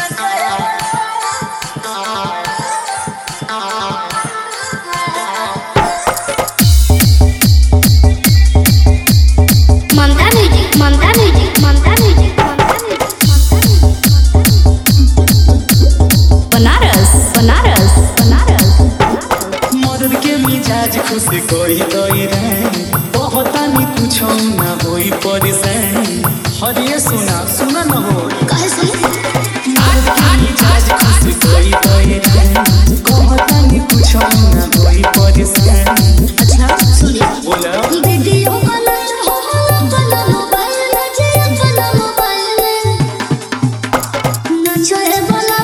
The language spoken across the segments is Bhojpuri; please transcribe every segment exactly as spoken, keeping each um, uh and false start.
ममता music Mamta music Mamta music Banaras Banaras Banaras मदद के मिजाज खुश कोई कोई रे बहुत नहीं पूछो ना होई परेशान हरिये सुना सुना न हो काहे सुन मदद के मिजाज खुश कोई कोई रे बहुत नहीं पूछो ना होई परेशान अच्छा सुनिए बोला वीडियो कॉल हो कॉल मोबाइल में जे कॉल मोबाइल में नाचो है बोला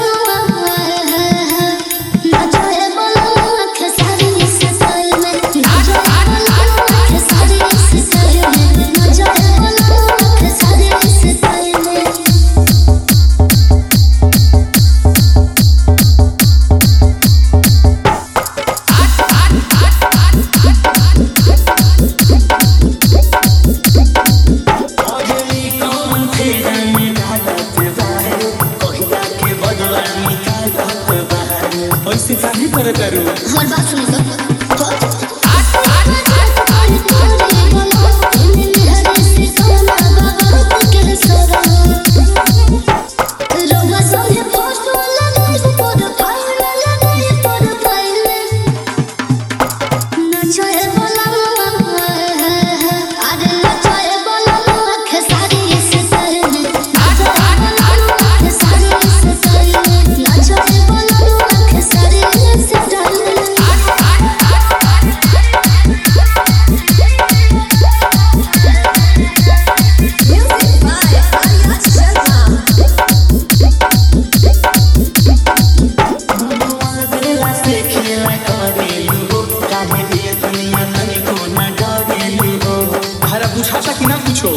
नाचो है बोला खेसारी स्टाइल में नाचो है बोला खेसारी स्टाइल में नाचो है बोला खेसारी स्टाइल में अगली कौन फेरा में डालत बाहर पहिला के बदला निकालत बाहर ऐसे काहे करत रू हर बात सुन तो बुझाता कि ना कुछो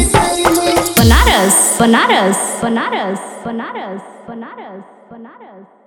बनारस बनारस बनारस बनारस बनारस बनारस